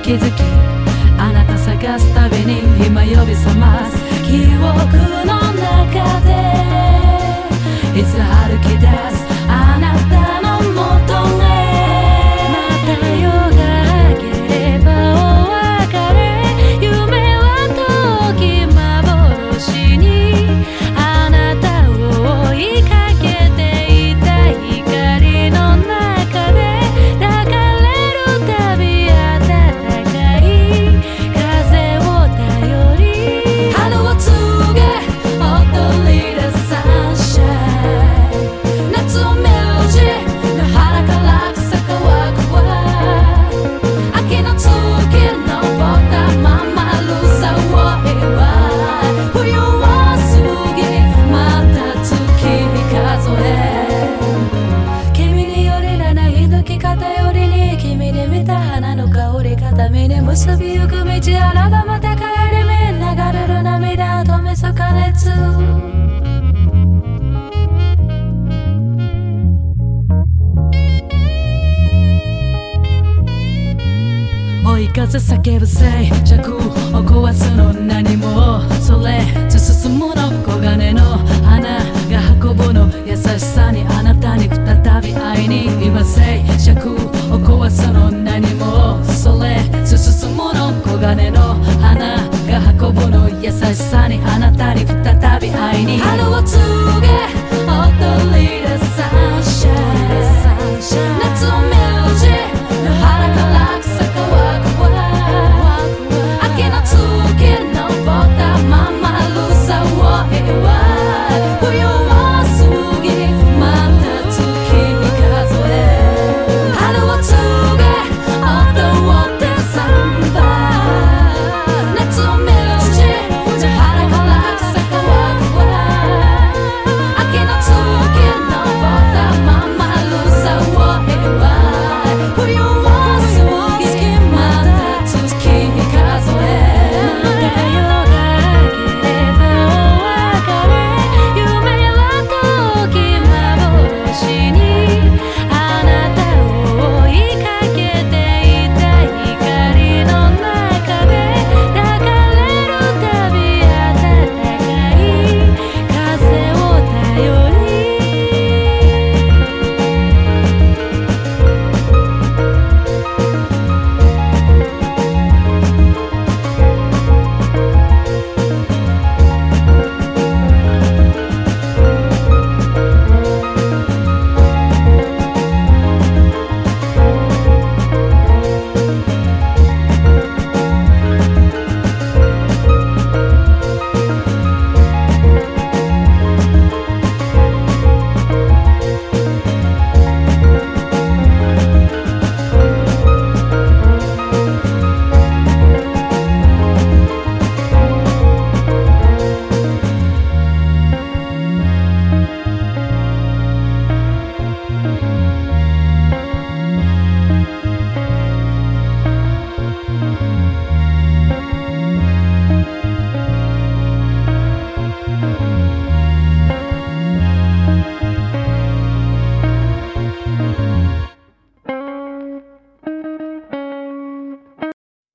気づきあなた探すたびに今呼び覚ます記憶の中でいつ歩き出すあなたのもとへまた夜が明ければお別れ夢は遠き幻にあなたを追いかけていた光の中で抱かれるたび暖かい風を頼り春を告げ踊り出サンシャイン夏をメロジー野原から草乾くわ秋の月のぼったままるさを祝い冬を過ぎまた月日数え君によりらない抜き方よりに君に見た花の香り片身に結びゆく道あらばまた帰り目流れる涙を止めそ加熱追い風叫ぶ静寂を壊すの何もそれ進む